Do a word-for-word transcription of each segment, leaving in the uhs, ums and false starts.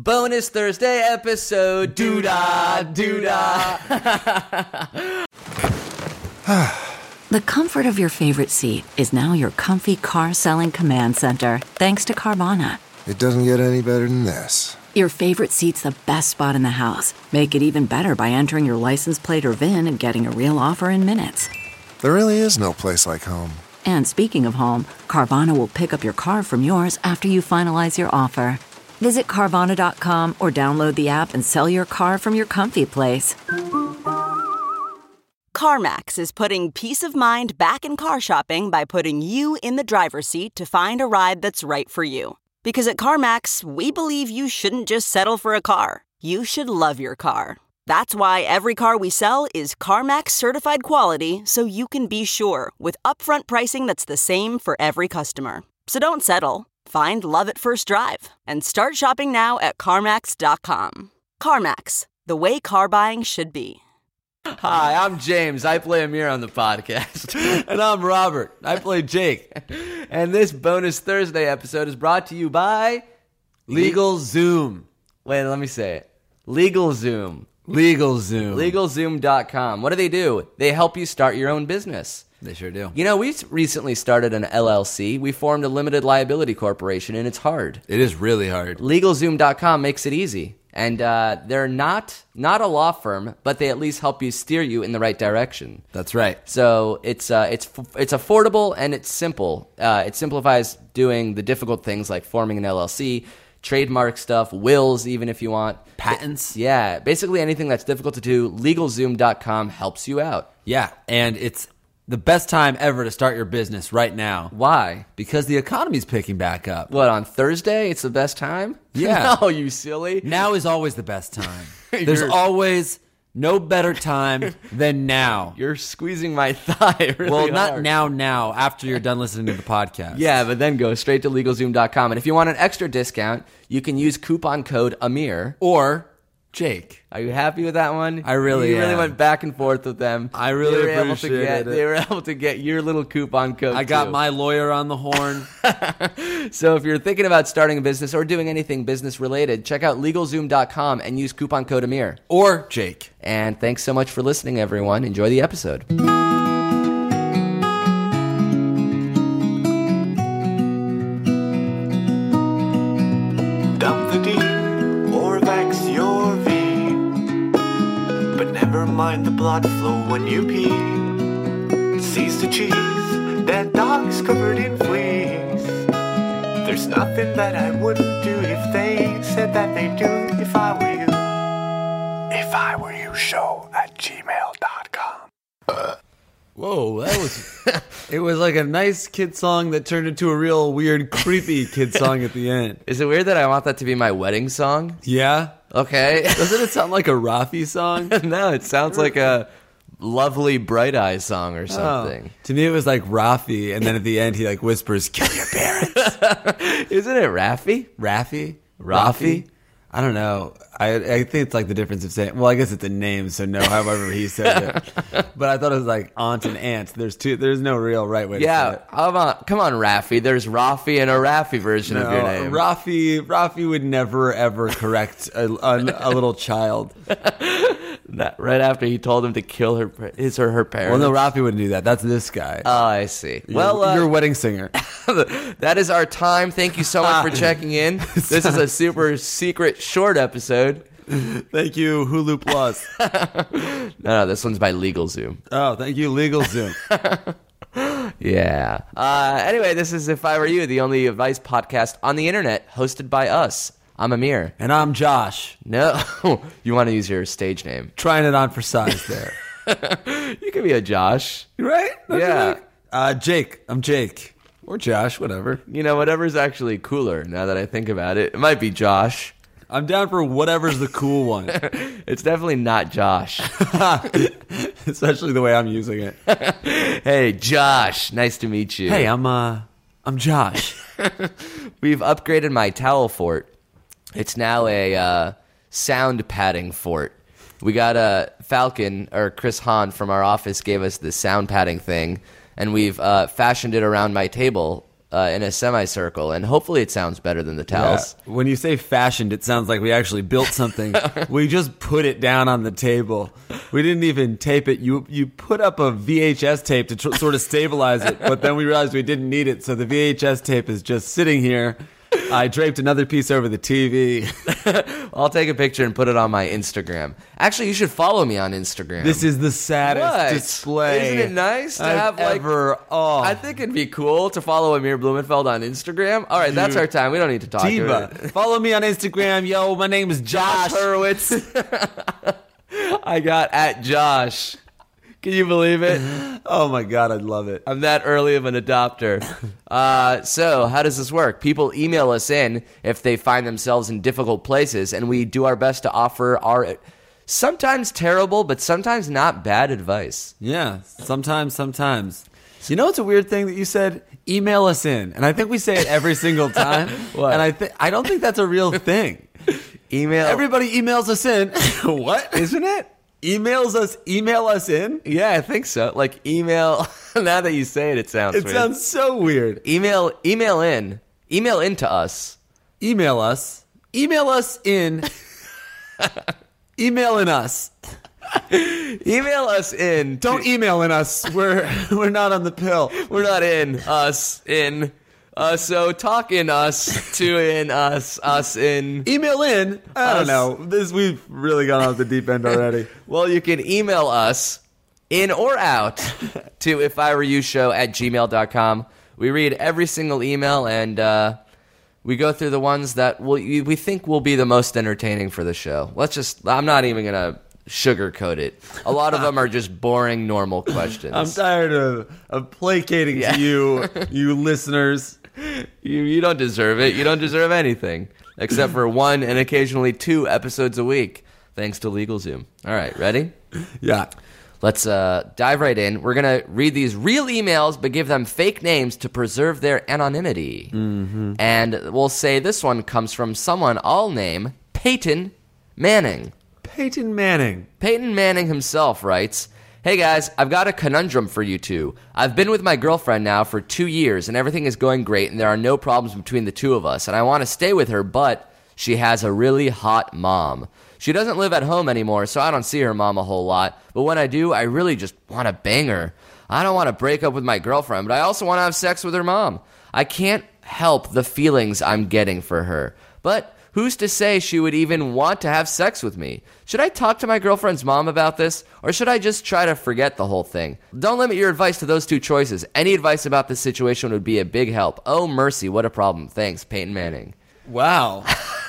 Bonus Thursday episode. Doo-dah, doo-dah. The comfort of your favorite seat is now your comfy car selling command center, thanks to Carvana. It doesn't get any better than this. Your favorite seat's the best spot in the house. Make it even better by entering your license plate or V I N and getting a real offer in minutes. There really is no place like home. And speaking of home, Carvana will pick up your car from yours after you finalize your offer. Visit Carvana dot com or download the app and sell your car from your comfy place. CarMax is putting peace of mind back in car shopping by putting you in the driver's seat to find a ride that's right for you. Because at CarMax, we believe you shouldn't just settle for a car. You should love your car. That's why every car we sell is CarMax certified quality, so you can be sure with upfront pricing that's the same for every customer. So don't settle. Find love at first drive and start shopping now at CarMax dot com. CarMax, the way car buying should be. Hi, I'm James. I play Amir on the podcast. And I'm Robert. I play Jake. And this Bonus Thursday episode is brought to you by LegalZoom. Wait, let me say it. LegalZoom. LegalZoom. LegalZoom dot com. What do they do? They help you start your own business. They sure do. You know, we recently started an L L C. We formed a limited liability corporation, and it's hard. It is really hard. LegalZoom dot com makes it easy. And uh, they're not not a law firm, but they at least help you steer you in the right direction. That's right. So it's uh, it's it's affordable and it's simple. Uh, it simplifies doing the difficult things like forming an L L C, trademark stuff, wills, even if you want. Patents. Yeah, basically anything that's difficult to do, LegalZoom dot com helps you out. Yeah, and it's the best time ever to start your business right now. Why? Because the economy's picking back up. What, on Thursday? It's the best time? Yeah. No, you silly. Now is always the best time. There's always no better time than now. You're squeezing my thigh really Well, not hard. now, now, after you're done listening to the podcast. Yeah, but then go straight to LegalZoom dot com. And if you want an extra discount, you can use coupon code Amir. Or Jake. Are you happy with that one? I really You really am. went back and forth with them. I really They were able to appreciated get, it. They were able to get your little coupon code, I got too. my lawyer on the horn. So if you're thinking about starting a business or doing anything business related, check out LegalZoom dot com and use coupon code Amir. Or Jake. And thanks so much for listening, everyone. Enjoy the episode. Dump the D or vex your V, but never mind the blood flow when you pee. Cease to cheese, dead dogs covered in fleas. There's nothing that I wouldn't do if they said that they do. If I were you, if I were you, show at gmail dot com. Whoa, that was... It was like a nice kid song that turned into a real weird, creepy kid song at the end. Is it weird that I want that to be my wedding song? Yeah? Okay. Doesn't it sound like a Rafi song? No, it sounds like a lovely Bright Eyes song or something. Oh. To me, it was like Rafi, and then at the end, he like whispers, "Kill your parents." Isn't it Raffy? Rafi? Rafi? I don't know. I I think it's like the difference of saying, well, I guess it's a name, so no, however he said it. But I thought it was like aunt and aunt. There's two. There's no real right way to say Yeah, it. come on, come on, Raffy. There's Rafi and a Raffy version of your No, name. Rafi, Rafi would never ever correct a, a, a little child. That- right after he told him to kill her, his or her parents. Well, no, Rafi wouldn't do that. That's this guy. Oh, I see. Well, you're, uh, you're a wedding singer. that is our time. Thank you so much for checking in. This is a super secret short episode. Thank you, Hulu Plus. No, no, this one's by LegalZoom. Oh, thank you, LegalZoom. Yeah. Uh, anyway, this is If I Were You, the only advice podcast on the internet, hosted by us. I'm Amir. And I'm Josh. No, you want to use your stage name. Trying it on for size there. You could be a Josh. Right? Don't you Yeah. think? Uh, Jake. I'm Jake. Or Josh, whatever. You know, whatever's actually cooler now that I think about it. It might be Josh. I'm down for whatever's the cool one. It's definitely not Josh. Especially the way I'm using it. Hey, Josh. Nice to meet you. Hey, I'm uh I'm Josh. We've upgraded my towel fort. It's now a uh, sound padding fort. We got a Falcon, or Chris Hahn from our office gave us the sound padding thing, and we've uh, fashioned it around my table uh, in a semicircle, and hopefully it sounds better than the towels. Yeah. When you say fashioned, it sounds like we actually built something. We just put it down on the table. We didn't even tape it. You you put up a V H S tape to tr- sort of stabilize it, but then we realized we didn't need it, so the V H S tape is just sitting here. I draped another piece over the T V. I'll take a picture and put it on my Instagram. Actually, you should follow me on Instagram. This is the saddest What? display. Isn't it nice to I've have like? ever, oh. I think it'd be cool to follow Amir Blumenfeld on Instagram. All right, that's Dude. our time. We don't need to talk. Diva. To it. Follow me on Instagram. Yo, my name is Josh. Josh Hurwitz. I got at Josh. Can you believe it? Oh my God, I'd love it. I'm that early of an adopter. Uh, so, how does this work? People email us in if they find themselves in difficult places, and we do our best to offer our sometimes terrible, but sometimes not bad advice. Yeah, sometimes, sometimes. You know what's a weird thing that you said? Email us in. And I think we say it every single time. What? And I, th- I don't think that's a real thing. Email. Everybody emails us in. What? Isn't it? Emails us, email us in? Yeah, I think so. Like email. Now that you say it, it sounds It weird. sounds so weird. Email, email in. Email into us. Email us. Email us in. Email in us. Email us in. Don't email in us. We're we're not on the pill. We're not in us in. Uh, so talk in us to in us us in. Email in. I don't Us. know. This we've really gone off the deep end already. Well, you can email us in or out to if I were you show at gmail dot com. We read every single email and uh, we go through the ones that will, we think will be the most entertaining for the show. Let's just. I'm not even gonna sugarcoat it. A lot of them are just boring, normal questions. I'm tired of, of placating Yeah. to you, you listeners. You you don't deserve it. You don't deserve anything except for one and occasionally two episodes a week, thanks to LegalZoom. All right, ready? Yeah. Let's uh, dive right in. We're going to read these real emails, but give them fake names to preserve their anonymity. Mm-hmm. And we'll say this one comes from someone I'll name Peyton Manning. Peyton Manning. Peyton Manning himself writes, "Hey guys, I've got a conundrum for you two. I've been with my girlfriend now for two years, and everything is going great, and there are no problems between the two of us, and I want to stay with her, but she has a really hot mom. She doesn't live at home anymore, so I don't see her mom a whole lot, but when I do, I really just want to bang her. I don't want to break up with my girlfriend, but I also want to have sex with her mom. I can't help the feelings I'm getting for her, but who's to say she would even want to have sex with me? Should I talk to my girlfriend's mom about this, or should I just try to forget the whole thing? Don't limit your advice to those two choices. Any advice about this situation would be a big help. Oh, mercy, what a problem. Thanks, Peyton Manning." Wow.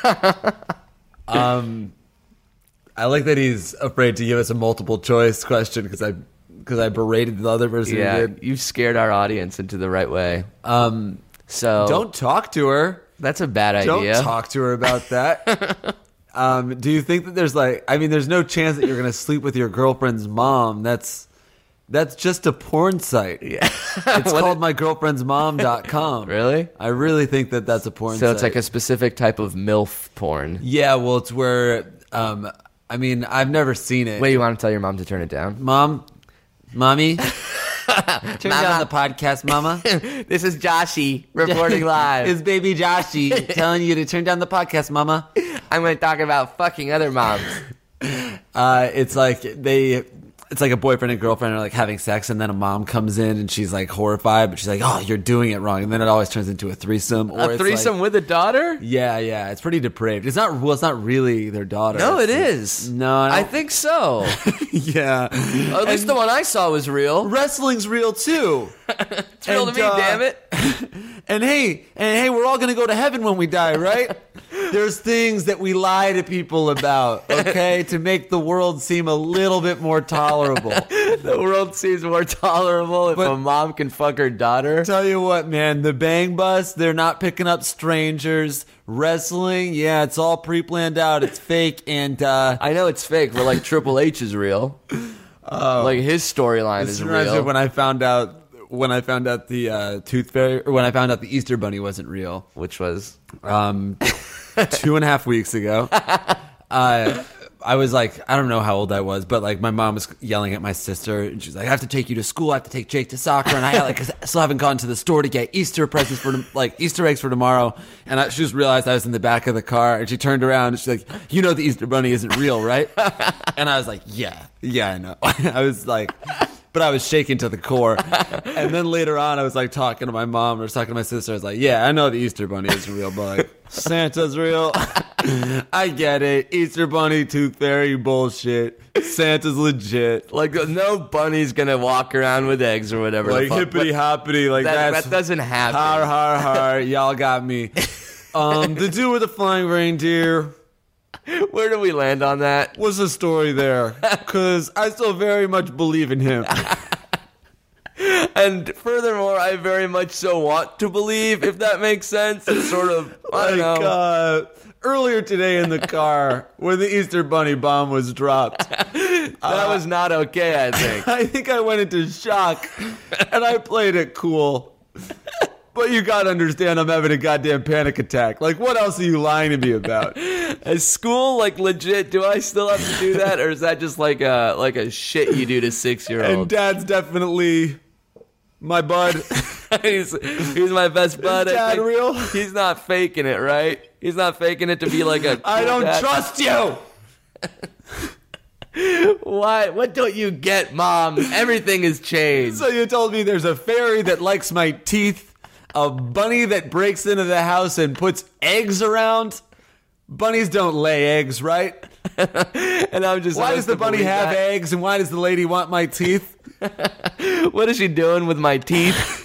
um, I like that he's afraid to give us a multiple choice question because I because I berated the other person Yeah, who did. you've scared our audience into the right way. Um, So don't talk to her. That's a bad Don't idea. talk to her about that. um, do you think that there's like, I mean, there's no chance that you're going to sleep with your girlfriend's mom. That's that's just a porn site. Yeah. It's What called it- my girlfriend's mom dot com. Really? I really think that that's a porn So site. it's like a specific type of MILF porn. Yeah, well, it's where, um, I mean, I've never seen it. Wait, you want to tell your mom to turn it down? Mom, mommy, turn down the podcast, mama. This is Joshy reporting live. It's baby Joshy telling you to turn down the podcast, mama. I'm going to talk about fucking other moms. Uh, it's like they, it's like a boyfriend and girlfriend are like having sex, and then a mom comes in and she's like horrified, but she's like, "Oh, you're doing it wrong," and then it always turns into a threesome. Or A it's threesome like- with a daughter? yeah, yeah, it's pretty depraved. It's not. Well, it's not really their daughter. No, it It's- is. No, I, I don't- think so. yeah. At least the one I saw was real. Wrestling's real too. It's real to And, me, uh, damn it. And hey, and hey, we're all gonna go to heaven when we die, right? There's things that we lie to people about, okay, to make the world seem a little bit more tolerable. The world seems more tolerable if But- a mom can fuck her daughter. Tell you what, man, the Bang Bus, they're not picking up strangers. Wrestling, yeah, it's all pre-planned out. It's fake, and uh, I know it's fake, but like Triple H is real. Like his storyline this is reminds me real. of when I found out when I found out the uh, Tooth Fairy, or when I found out the Easter Bunny wasn't real. Which was Um, two and a half weeks ago, uh, I was like, I don't know how old I was, but like my mom was yelling at my sister, and she's like, I have to take you to school, I have to take Jake to soccer, and I like still haven't gone to the store to get Easter presents for like Easter eggs for tomorrow. And I, she just realized I was in the back of the car, and she turned around and she's like, you know the Easter Bunny isn't real, right? And I was like, yeah, yeah, I know. I was like, but I was shaken to the core. And then later on, I was like talking to my mom or was talking to my sister. I was like, yeah, I know the Easter Bunny isn't real, but like, Santa's real. I get it. Easter Bunny, Tooth Fairy, bullshit. Santa's legit. Like, no bunny's gonna walk around with eggs or whatever. Like the fuck. hippity hoppity. Like that, that's, that doesn't happen. Har, har, har. Y'all got me. Um, the dude with the flying reindeer. Where do we land on that? What's the story there? Because I still very much believe in him. And furthermore, I very much so want to believe, if that makes sense. It's sort of, I don't Like, know. uh, earlier today in the car, when the Easter Bunny bomb was dropped, that was not okay, I think. I think I went into shock, and I played it cool. But you gotta understand, I'm having a goddamn panic attack. Like, what else are you lying to me about? Is school, like, legit? Do I still have to do that? Or is that just like a, like a shit you do to And six-year-olds? Dad's definitely my bud. he's, he's my best bud. Is I Dad think. real? He's not faking it, right? He's not faking it to be like a... I don't dad. trust you! Why? What don't you get, Mom? Everything has changed. So you told me there's a fairy that likes my teeth, a bunny that breaks into the house and puts eggs around. Bunnies don't lay eggs, right? And I'm just... Why does supposed the to bunny believe have that? eggs, and why does the lady want my teeth? What is she doing with my teeth?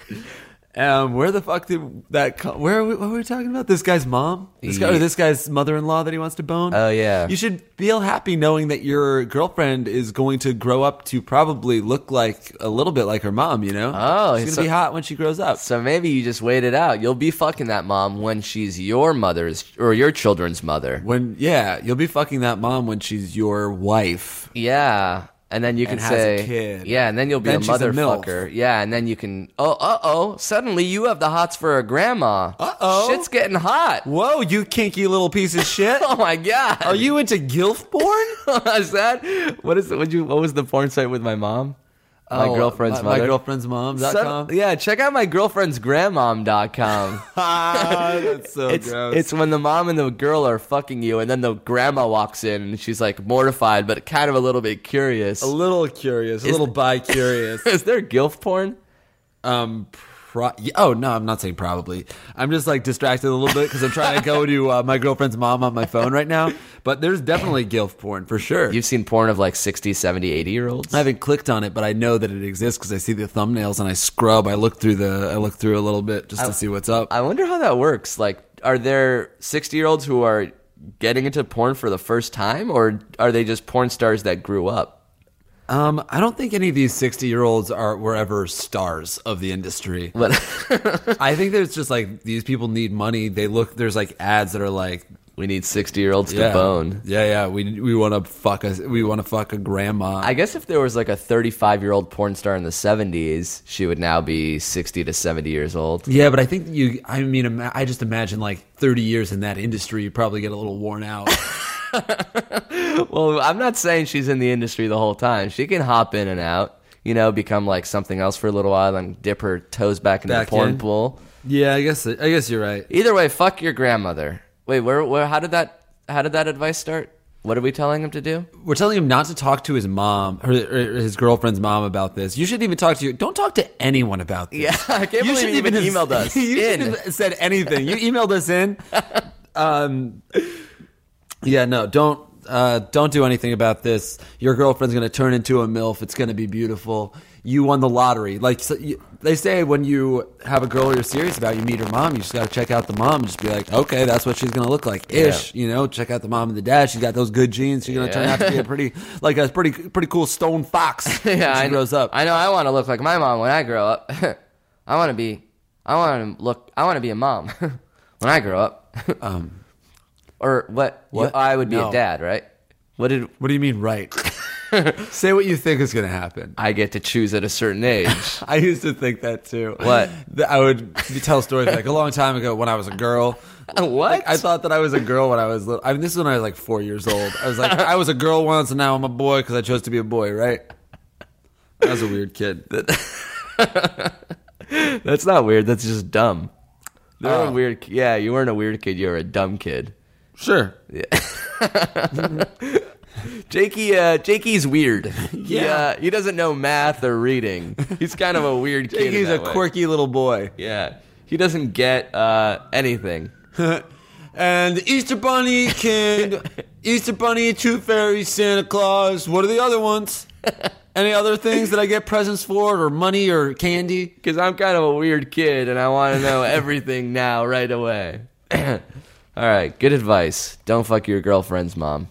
Um, where the fuck did that come? Where are we, what were we talking about? This guy's mom? This guy, or this guy's mother-in-law that he wants to bone? Oh, yeah. You should feel happy knowing that your girlfriend is going to grow up to probably look like a little bit like her mom, you know? Oh, she's so- gonna be hot when she grows up. So maybe you just wait it out. You'll be fucking that mom when she's your mother's or your children's mother. When yeah, you'll be fucking that mom when she's your wife. Yeah. And then you can And has a say, kid. yeah, and then you'll be Then a she's a motherfucker. MILF. Yeah, and then you can, oh, uh oh, suddenly you have the hots for a grandma. Uh-oh. Shit's getting hot. Whoa, you kinky little piece of shit! Oh my god. Are you into gilf porn? Is that what is what you what was the porn site with my mom? My Oh, girlfriend's my, mother. My girlfriend's mom. dot com. Some- yeah, check out my girlfriend's grandmom dot com. Ah, that's so It's, gross. it's when the mom and the girl are fucking you, and then the grandma walks in, and she's like mortified, but kind of a little bit curious. a little curious, a little bi-curious. Is there gilf porn? Um, pro- yeah, oh no, I'm not saying probably. I'm just like distracted a little bit because I'm trying to go to uh, my girlfriend's mom on my phone right now. But there's definitely gilf porn for sure. You've seen porn of like sixty, seventy, eighty year olds? I haven't clicked on it, but I know that it exists because I see the thumbnails and I scrub. I look through the, I look through a little bit just to see what's up. I wonder how that works. Like, are there sixty year olds who are getting into porn for the first time, or are they just porn stars that grew up? Um, I don't think any of these sixty year olds are were ever stars of the industry. But I think there's just like these people need money. They look, there's like ads that are like, we need sixty year olds yeah, to bone. yeah, yeah. We we want to fuck a we want to fuck a grandma. I guess if there was like a thirty-five year old porn star in the seventies, she would now be sixty to seventy years old. Yeah, but I think you. I mean, ima- I just imagine like thirty years in that industry, you probably get a little worn out. Well, I'm not saying she's in the industry the whole time. She can hop in and out, you know, become like something else for a little while, and dip her toes back into Back the porn in. pool. Yeah, I guess. I guess you're right. Either way, fuck your grandmother. Wait, where, where, how did that, how did that advice start? What are we telling him to do? We're telling him not to talk to his mom or, or his girlfriend's mom about this. You shouldn't even talk to you. Don't talk to anyone about this. Yeah, I can't believe you even have- emailed us. You In. shouldn't have said anything. You emailed us in. Um, yeah, no, don't. Uh, don't do anything about this. Your girlfriend's going to turn into a MILF. It's going to be beautiful. You won the lottery. Like so you, they say, when you have a girl you're serious about, you meet her mom. You just got to check out the mom and just be like, okay, that's what she's going to look like. Ish, you know. Check out the mom and the dad. She's got those good genes. She's going to turn out to be a pretty, like a pretty, pretty cool stone fox. when Yeah, she I grows up. I know. I want to look like my mom when I grow up. I want to be. I want to look. I want to be a mom when I grow up. um, or what? What? Yeah, I would be no. a dad, right? What did? what do you mean, right? Say what you think is going to happen. I get to choose at a certain age. I used to think that too. What? That I would tell stories like a long time ago when I was a girl. What? Like, I thought that I was a girl when I was little. I mean, this is when I was like four years old. I was like, I was a girl once and now I'm a boy because I chose to be a boy, right? I was a weird kid. That's not weird. That's just dumb. You're Oh. a weird. Yeah, you weren't a weird kid. You were a dumb kid. Sure. Jakey, uh, Jakey's weird. He, Yeah. uh, he doesn't know math or reading. He's kind of a weird kid. in He's a that way. quirky little boy. Yeah, he doesn't get uh, anything. And the Easter Bunny can... Easter Bunny, Tooth Fairy, Santa Claus. What are the other ones? Any other things that I get presents for, or money, or candy? Because I'm kind of a weird kid, and I want to know everything now, right away. All right, good advice. Don't fuck your girlfriend's mom.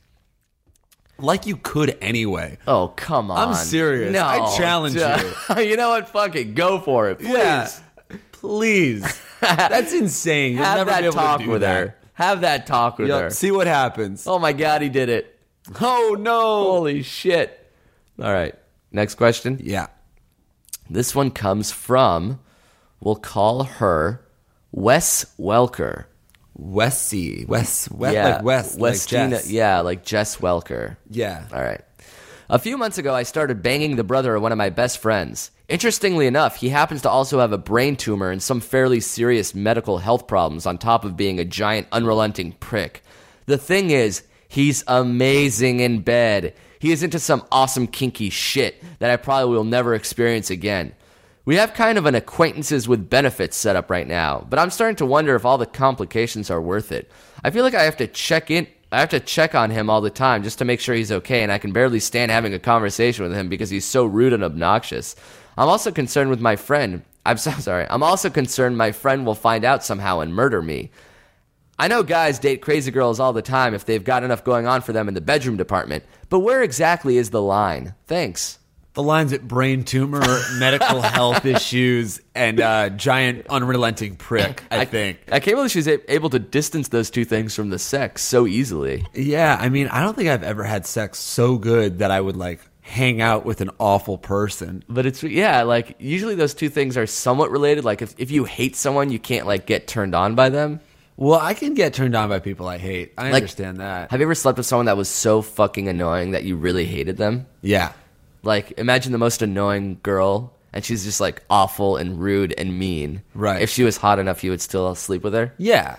Like you could anyway. Oh, come on. I'm serious. No. I challenge you. You know what? Fuck it. Go for it. Please. Yeah. Please. That's insane. You'll Have never be that able talk to do with that. her. Have that talk with Yup, her. see what happens. Oh, my God, he did it. Oh, no. Holy shit. All right. Next question. Yeah. This one comes from, we'll call her Wes Welker. Wessie. Wes. Wes yeah, like Wes. Like Westina, Jess. yeah, like Jess Welker. Yeah. All right. A few months ago, I started banging the brother of one of my best friends. Interestingly enough, he happens to also have a brain tumor and some fairly serious medical health problems on top of being a giant, unrelenting prick. The thing is, he's amazing in bed. He is into some awesome kinky shit that I probably will never experience again. We have kind of an acquaintances with benefits set up right now, but I'm starting to wonder if all the complications are worth it. I feel like I have to check in I have to check on him all the time just to make sure he's okay, and I can barely stand having a conversation with him because he's so rude and obnoxious. I'm also concerned with my friend. I'm so sorry. I'm also concerned my friend will find out somehow and murder me. I know guys date crazy girls all the time if they've got enough going on for them in the bedroom department, but where exactly is the line? Thanks. The lines at brain tumor, medical health issues, and uh, giant unrelenting prick, I, think. I can't believe she's a- able to distance those two things from the sex so easily. Yeah, I mean, I don't think I've ever had sex so good that I would, like, hang out with an awful person. But it's, yeah, like, usually those two things are somewhat related. Like, if, if you hate someone, you can't, like, get turned on by them. Well, I can get turned on by people I hate. I Like, understand that. Have you ever slept with someone that was so fucking annoying that you really hated them? Yeah. Like, imagine the most annoying girl, and she's just, like, awful and rude and mean. Right. If she was hot enough, you would still sleep with her? Yeah.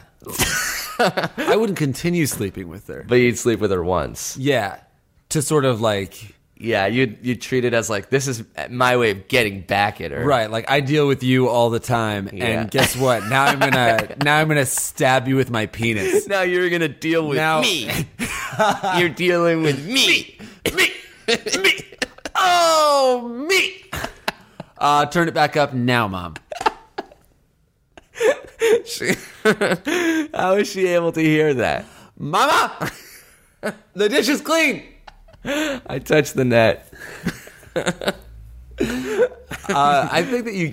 I wouldn't continue sleeping with her. But you'd sleep with her once. Yeah. To sort of, like... Yeah, you'd, you'd treat it as, like, this is my way of getting back at her. Right, like I deal with you all the time, Yeah. and guess what? Now I'm gonna now I'm gonna stab you with my penis. Now you're going to deal with Now- me. You're dealing with me. Me. Me. Oh, me. Uh, turn it back up now, Mom. She- How is she able to hear that? Mama, the dish is clean. I touched the net. Uh, I think that you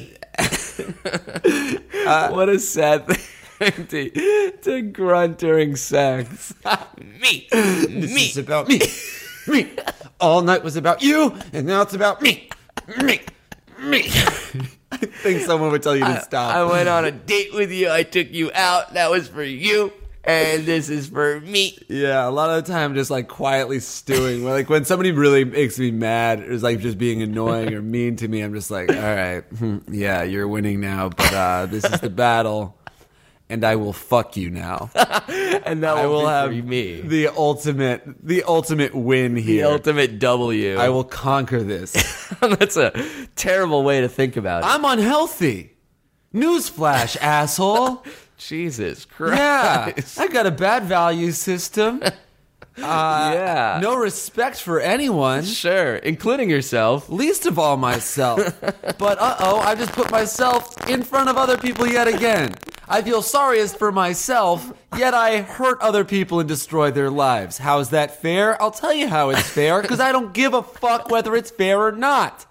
can't. What a sad thing to, to grunt during sex. Me. This Me. is about me. Me. All night was about you, and now it's about me. Me. Me. I think someone would tell you to stop. I went on a date with you. I took you out. That was for you. And this is for me. Yeah, a lot of the time just like quietly stewing. Like when somebody really makes me mad or is like just being annoying or mean to me, I'm just like, all right, hmm, yeah, you're winning now, but uh, this is the battle, and I will fuck you now. And that I will, will be have for me. the ultimate, the ultimate win The here. ultimate W. I will conquer this. That's a terrible way to think about it. I'm unhealthy. Newsflash, asshole. Jesus Christ. Yeah, I got a bad value system. Uh, Yeah. No respect for anyone. Sure, including yourself. Least of all myself. But uh-oh, I just put myself in front of other people yet again. I feel sorriest for myself, yet I hurt other people and destroy their lives. How is that fair? I'll tell you how it's fair, because I don't give a fuck whether it's fair or not.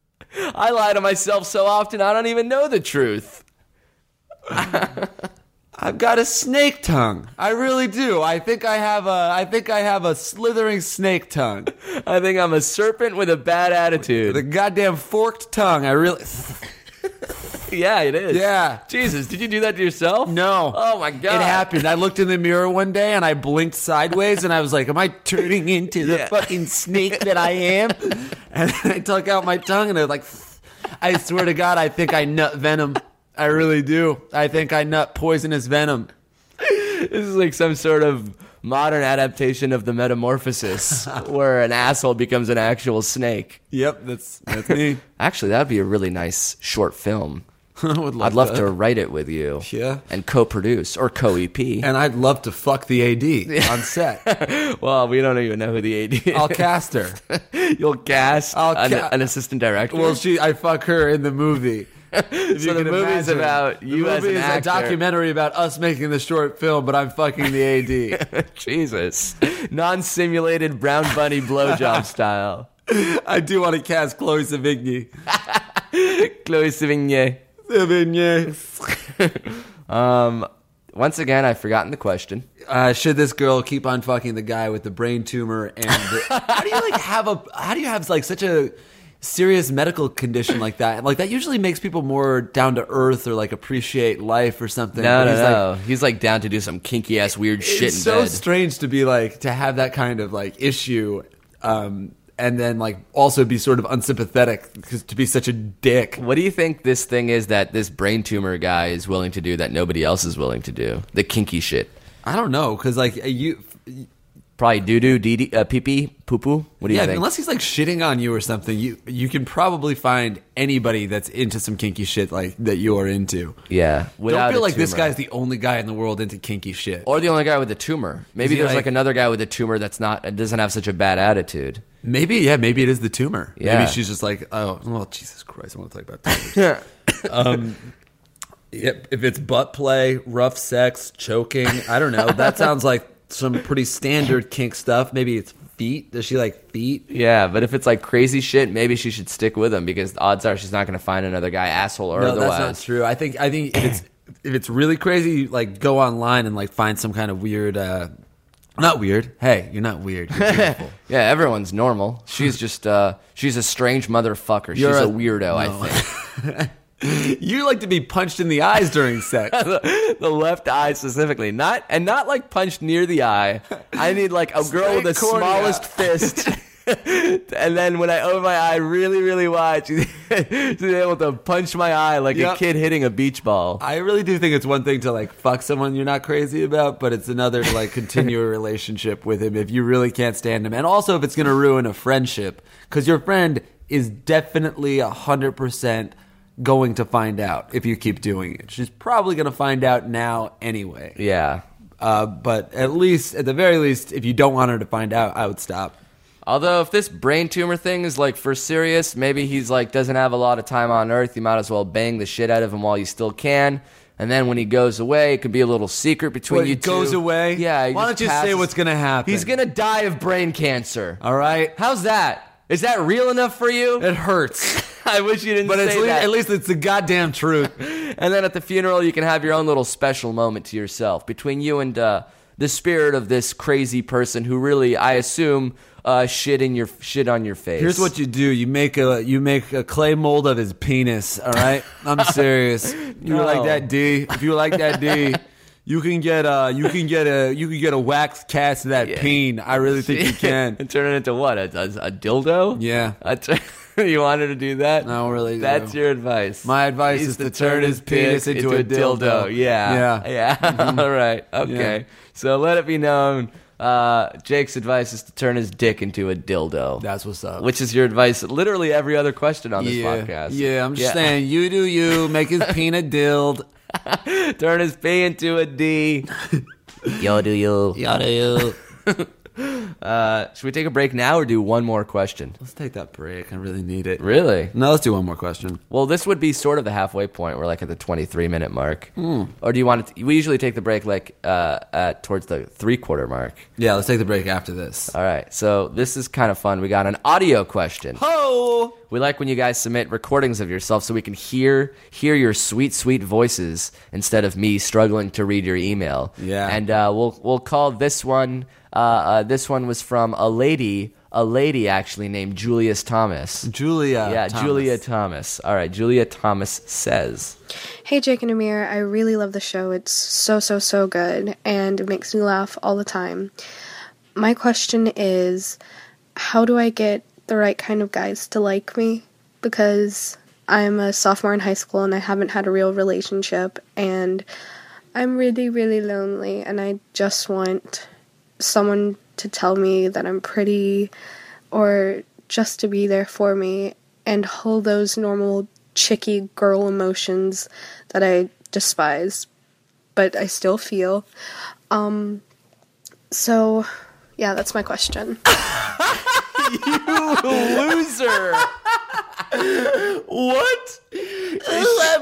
I lie to myself so often I don't even know the truth. I've got a snake tongue. I really do. I think I have a. I think I have a slithering snake tongue. I think I'm a serpent with a bad attitude. The goddamn forked tongue. I really. Yeah, it is. Yeah. Jesus, did you do that to yourself? No. Oh my God. It happened. I looked in the mirror one day and I blinked sideways and I was like, am I turning into the Yeah. fucking snake that I am? And then I took out my tongue and I was like, I swear to God, I think I nut venom. I really do. I think I nut poisonous venom. This is like some sort of modern adaptation of the Metamorphosis, where an asshole becomes an actual snake. Yep, that's that's me. Actually, that would be a really nice short film. I would love I'd love that. to write it with you. Yeah. And co-produce or co-E P. And I'd love to fuck the A D on set. Well, we don't even know who the A D is. I'll cast her. You'll cast I'll an, ca- an assistant director. Well, she, I fuck her in the movie. If So you the can movie's imagine. about The you as movie an is actor. a documentary about us making the short film, but I'm fucking the A D. Jesus. Non-simulated brown bunny blowjob style. I do want to cast Chloe Sevigny. Chloe Sevigny. Sevigny. Um, once again, I've forgotten the question. Uh, should this girl keep on fucking the guy with the brain tumor? And the, how do you like have a? How do you have like such a serious medical condition like that? Like that usually makes people more down to earth or like appreciate life or something. No, But no, he's no. like, He's like down to do some kinky ass weird shit it's in so bed. strange to be like to have that kind of like issue, um, and then like also be sort of unsympathetic because to be such a dick. What do you think this thing is that this brain tumor guy is willing to do that nobody else is willing to do? The kinky shit. I don't know because like you. Probably doo doo, dee dee, uh, pee pee, poo poo. What do you Yeah, think? unless he's like shitting on you or something, you you can probably find anybody that's into some kinky shit like that you're into. yeah. Don't without feel a like this tumor. guy's the only guy in the world into kinky shit. Or the only guy with a tumor. Maybe Is he there's like, like- another guy with a tumor that's not doesn't have such a bad attitude. Maybe, yeah, maybe it is the tumor. Yeah. Maybe she's just like, oh, well, Jesus Christ, I want to talk about tumors. um, yep, if it's butt play, rough sex, choking, I don't know. That sounds like some pretty standard kink stuff. Maybe it's feet. Does she like feet? Yeah, but if it's like crazy shit, maybe she should stick with him because the odds are she's not going to find another guy, asshole or No, otherwise. that's not true. I think I think if it's if it's really crazy, like go online and like find some kind of weird. Uh, not weird. Hey, you're not weird. You're beautiful. Yeah, everyone's normal. She's just uh she's a strange motherfucker. You're she's a, a- weirdo, I no. think. You like to be punched in the eyes during sex. the, the left eye specifically, not and not like punched near the eye. I need like a girl with the Straight cornea. smallest fist. And then when I open my eye really, really wide, she's, she's able to punch my eye like Yep. a kid hitting a beach ball. I really do think it's one thing to like fuck someone you're not crazy about, but it's another to like continue a relationship with him if you really can't stand him, and also if it's going to ruin a friendship because your friend is definitely a hundred percent going to find out if you keep doing it. She's probably going to find out now anyway. Yeah. Uh, but at least, at the very least, if you don't want her to find out, I would stop. Although if this brain tumor thing is like for serious, maybe he's like doesn't have a lot of time on Earth. You might as well bang the shit out of him while you still can. And then when he goes away, it could be a little secret between When you he two. goes away? Yeah. he Why just don't you say passes- what's going to happen? He's gonna die of brain cancer. All right? How's that? Is that real enough for you? It hurts. I wish you didn't But say it's le- that. at least it's the goddamn truth. And then at the funeral, you can have your own little special moment to yourself between you and uh, the spirit of this crazy person who really, I assume, uh, shit in your shit on your face. Here's what you do: you make a you make a clay mold of his penis. All right, I'm serious. You No. like that D? If you like that D, you can get a you can get a you can get a wax cast of that Yeah. peen. I really think you can. and turn it into what? A, a, a dildo? Yeah. A t- you wanted to do that? I don't really do. That's your advice. My advice He's is to turn his penis into a dildo. Yeah. Yeah. Yeah. All right. Okay. Yeah. So let it be known. Uh, Jake's advice is to turn his dick into a dildo. That's what's up. Which is your advice. Literally every other question on this yeah, podcast. yeah. I'm just saying, you do you. Make his peanut dild. Turn his P into a D. Yo, do you? Yeah, do you. Uh, should we take a break now or do one more question? Let's take that break. I really need it. Really? No, let's do one more question. Well, this would be sort of the halfway point. We're like at the twenty-three minute mark. Hmm. Or do you want it to, we usually take the break like uh, at towards the three quarter mark. Yeah, let's take the break after this. All right. So this is kind of fun. We got an audio question. Oh, We like when you guys submit recordings of yourself so we can hear hear your sweet, sweet voices instead of me struggling to read your email. Yeah. And uh, we'll we'll call this one. Uh, uh, this one was from a lady, a lady actually named Julius Thomas. Julia. Yeah, Thomas. Julia Thomas. All right, Julia Thomas says, Hey, Jake and Amir, I really love the show. It's so, so, so good, and it makes me laugh all the time. My question is, how do I get the right kind of guys to like me? Because I'm a sophomore in high school and I haven't had a real relationship, and I'm really, really lonely, and I just want someone to tell me that I'm pretty, or just to be there for me and hold those normal chicky girl emotions that I despise, but I still feel. Um, so, yeah, that's my question. "You loser! What? Oh,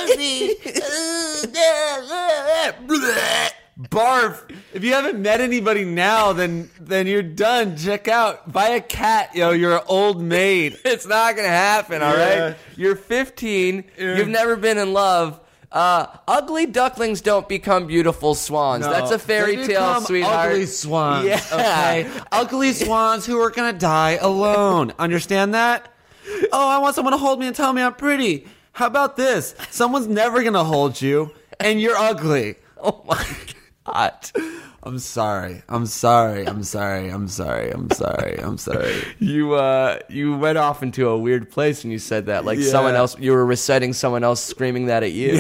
I'm lonely." Barf. If you haven't met anybody now, then then you're done. Check out. Buy a cat, yo. You're an old maid. It's not gonna happen. All Yeah. right. You're fifteen. Yeah. You've never been in love. Uh, ugly ducklings don't become beautiful swans. No, That's a fairy they tale, become sweetheart. Ugly swans. Yeah. Okay. Ugly swans who are gonna die alone. Understand that? Oh, I want someone to hold me and tell me I'm pretty. How about this? Someone's never gonna hold you, and you're ugly. Oh my god. I'm sorry. I'm sorry. I'm sorry. I'm sorry. I'm sorry. I'm sorry. You uh, you went off into a weird place when you said that. Like Yeah. someone else, you were reciting someone else screaming that at you.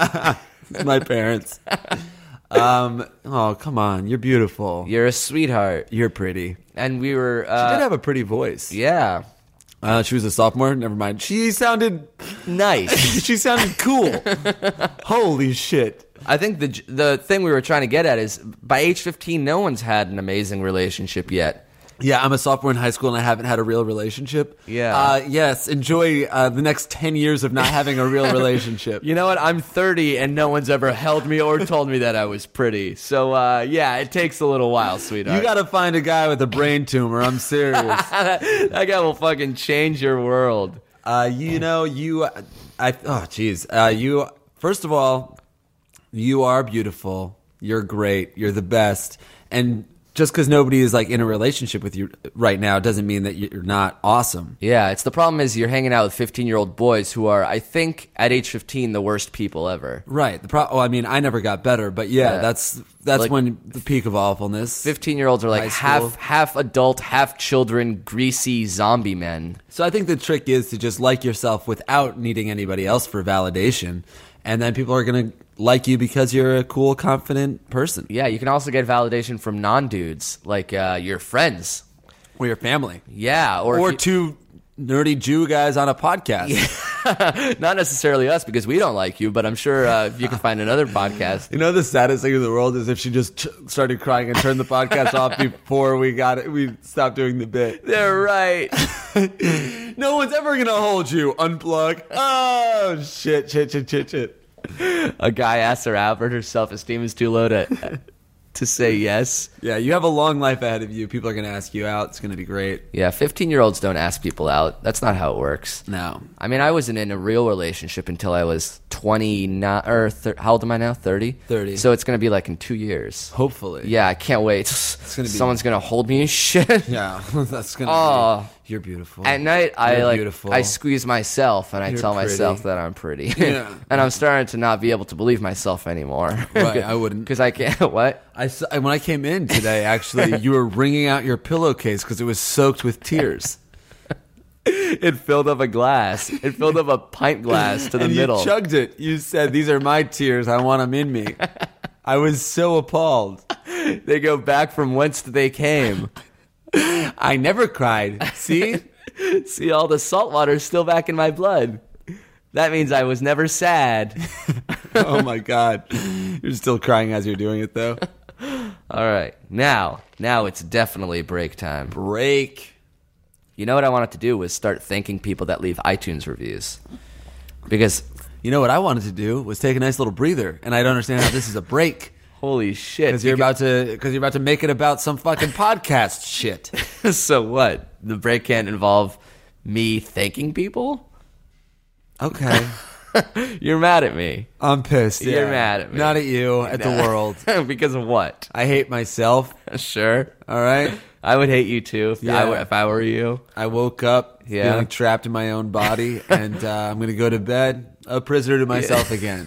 My parents. Um. Oh, come on. You're beautiful. You're a sweetheart. You're pretty. And we were. She Uh, did have a pretty voice. yeah. Uh, she was a sophomore. Never mind. She sounded Nice. she sounded cool. Holy shit. I think the the thing we were trying to get at is by age fifteen, no one's had an amazing relationship yet. Yeah, I'm a sophomore in high school and I haven't had a real relationship. Yeah. Uh, yes, enjoy uh, the next ten years of not having a real relationship. You know what? I'm thirty and no one's ever held me or told me that I was pretty. So, uh, yeah, it takes a little while, sweetheart. You got to find a guy with a brain tumor. I'm serious. That guy will fucking change your world. Uh, you know, you, I, oh, jeez. Uh, you, first of all, you are beautiful. You're great. You're the best. And just because nobody is like in a relationship with you right now doesn't mean that you're not awesome. Yeah, it's the problem is you're hanging out with fifteen-year-old boys who are, I think, at age fifteen, the worst people ever. Right. The pro- oh, I mean, I never got better, but yeah, Yeah. that's that's Like- when the peak of awfulness. fifteen-year-olds are like High school. half half adult, half children, greasy zombie men. So I think the trick is to just like yourself without needing anybody else for validation, and then people are going to like you because you're a cool, confident person. Yeah, you can also get validation from non-dudes, like uh, your friends. Or your family. Yeah, or, Or if you- two nerdy Jew guys on a podcast. not necessarily us because we don't like you, but I'm sure uh, if you can find another podcast. You know, the saddest thing in the world is if she just ch- started crying and turned the podcast off before we got it. We stopped doing the bit. They're right. No one's ever going to hold you. Unplug. Oh, shit, shit, shit, shit, shit. A guy asks her out, but her self-esteem is too low to to say yes. Yeah, you have a long life ahead of you. People are going to ask you out. It's going to be great. Yeah, fifteen-year-olds don't ask people out. That's not how it works. No. I mean, I wasn't in a real relationship until I was twenty-nine, or thir- how old am I now? thirty? thirty. So it's going to be like in two years. Hopefully. Yeah, I can't wait. gonna be- Someone's going to hold me and shit. Yeah, that's going to Oh. be... You're beautiful. At night, I You're like beautiful. I squeeze myself and I You're tell pretty. myself that I'm pretty. Yeah. And I'm starting to not be able to believe myself anymore. Right, I wouldn't. Because I can't. What? I saw, when I came in today, actually, you were wringing out your pillowcase because it was soaked with tears. It filled up a glass. It filled up a pint glass to the and middle. you chugged it. You said, "These are my tears. I want them in me." I was so appalled. They go back from whence they came. I never cried. See? See, all the salt water is still back in my blood. That means I was never sad. Oh my God. You're still crying as you're doing it, though. All right. Now, now it's definitely break time. Break. You know what I wanted to do was start thanking people that leave iTunes reviews. Because, You know what I wanted to do was take a nice little breather, and I don't understand how this is a break. holy shit. Because you're about to, because you're about to make it about some fucking podcast shit. So what? The break can't involve me thanking people? Okay. You're mad at me. I'm pissed. You're yeah. mad at me. Not at you, at the world. Because of what? I hate myself. Sure. All right. I would hate you too if, Yeah. I, were- if I were you. I woke up Yeah. feeling trapped in my own body, and uh, I'm going to go to bed a prisoner to myself again.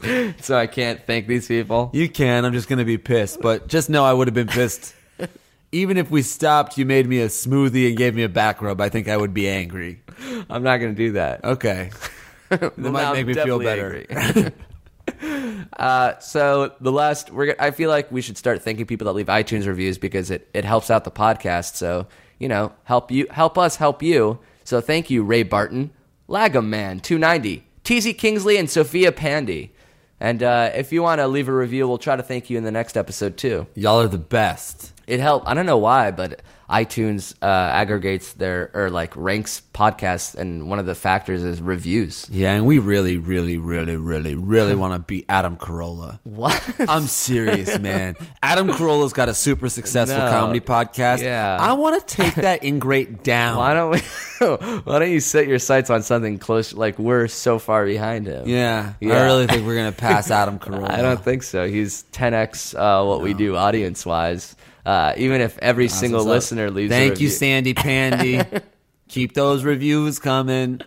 So I can't thank these people. You can. I'm just going to be pissed. But just know I would have been pissed. Even if we stopped, you made me a smoothie and gave me a back rub, I think I would be angry. I'm not going to do that. Okay. That Well, might now make I'm me feel definitely better. angry. uh, so the last, we're. I feel like we should start thanking people that leave iTunes reviews because it, it helps out the podcast. So you know, help you, help us, help you. So thank you, Ray Barton, Lagum Man, two ninety, T Z Kingsley, and Sophia Pandy. And uh, if you want to leave a review, we'll try to thank you in the next episode too. Y'all are the best. It helped. I don't know why, but iTunes uh, aggregates their or like ranks podcasts, and one of the factors is reviews. Yeah, and we really, really, really, really, really want to beat Adam Carolla. What? I'm serious, man. Adam Carolla's got a super successful No. comedy podcast. Yeah. I want to take that ingrate down. Why don't we? Why don't you set your sights on something close? Like we're so far behind him. Yeah, Yeah. I really think we're gonna pass Adam Carolla. I don't think so. He's ten x uh, what we do audience wise. Uh, even if every single what's up. listener leaves. a Thank review. you, Sandy Pandy. Keep those reviews coming.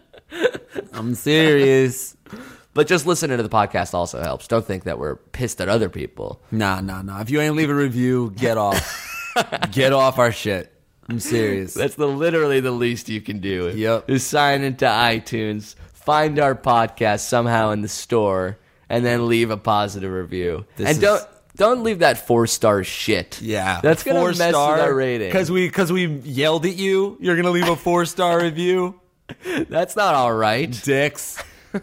I'm serious. But just listening to the podcast also helps. Don't think that we're pissed at other people. Nah, nah, nah. If you ain't leave a review, get off. Get off our shit. I'm serious. That's the literally the least you can do. Yep. Is sign into iTunes, find our podcast somehow in the store, and then leave a positive review. This and is- don't don't leave that four star shit. Yeah, that's gonna four mess star, with our rating. Because we because we yelled at you. You're gonna leave a four star review. That's not all right. Dicks.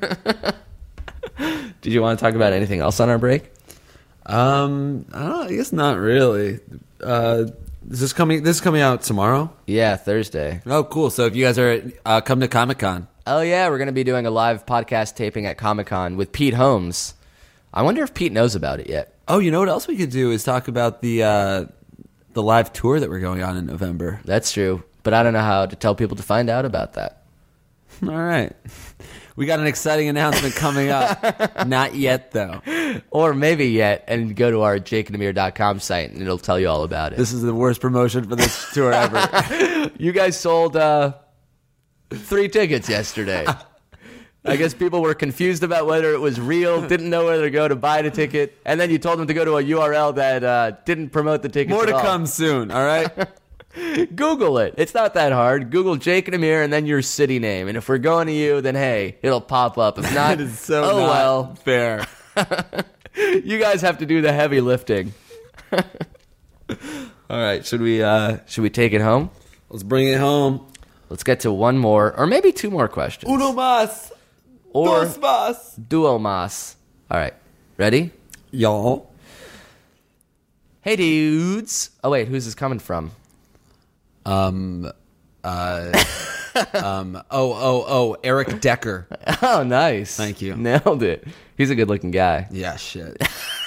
Did you want to talk about anything else on our break? Um, I, don't, I guess not really. Uh, is this coming? This is coming out tomorrow. Yeah, Thursday. Oh, cool. So if you guys are uh, come to Comic Con. Oh yeah, we're gonna be doing a live podcast taping at Comic Con with Pete Holmes. I wonder if Pete knows about it yet. Oh, you know what else we could do is talk about the uh, the live tour that we're going on in November. That's true, but I don't know how to tell people to find out about that. All right. We got an exciting announcement coming up. Not yet, though. Or maybe yet, and go to our jake and amir dot com site, and it'll tell you all about it. This is the worst promotion for this tour ever. You guys sold uh, three tickets yesterday. I guess people were confused about whether it was real, didn't know whether to go to buy the ticket, and then you told them to go to a U R L that uh, didn't promote the tickets More at to all. come soon, all right? Google it. It's not that hard. Google Jake and Amir and then your city name. And if we're going to you, then hey, it'll pop up. If not, That is so oh not well. fair. You guys have to do the heavy lifting. All right, should we uh, should we take it home? Let's bring it home. Let's get to one more, or maybe two more questions. Uno más. or Dos más. duo más. All right, ready? Y'all. Hey, dudes. Oh wait, who's this coming from? Um, uh, um, oh, oh, oh, Eric Decker. Oh, nice. Thank you. Nailed it. He's a good-looking guy. Yeah, shit.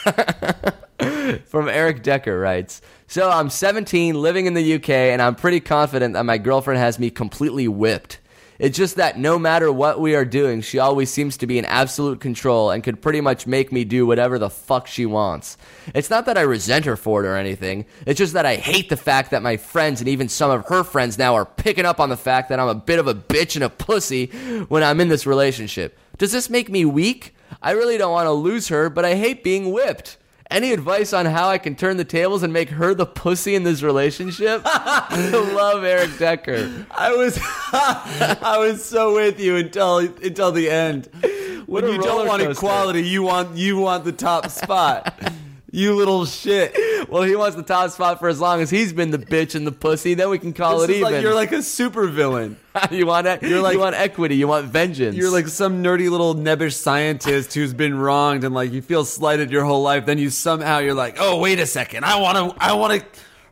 From Eric Decker writes, so I'm seventeen, living in the U K, and I'm pretty confident that my girlfriend has me completely whipped. It's just that no matter what we are doing, she always seems to be in absolute control and could pretty much make me do whatever the fuck she wants. It's not that I resent her for it or anything. It's just that I hate the fact that my friends and even some of her friends now are picking up on the fact that I'm a bit of a bitch and a pussy when I'm in this relationship. Does this make me weak? I really don't want to lose her, but I hate being whipped. Any advice on how I can turn the tables and make her the pussy in this relationship? I love Eric Decker. I was, I was so with you until until the end. What When a you don't roller want coaster. equality, you want you want the top spot. You little shit. Well, he wants the top spot for as long as he's been the bitch and the pussy. Then we can call This it is even. like you're like a super villain. you want it? you're like- you want equity. You want vengeance. You're like some nerdy little nebbish scientist who's been wronged and like you feel slighted your whole life. Then you somehow you're like, oh wait a second, I want to I want to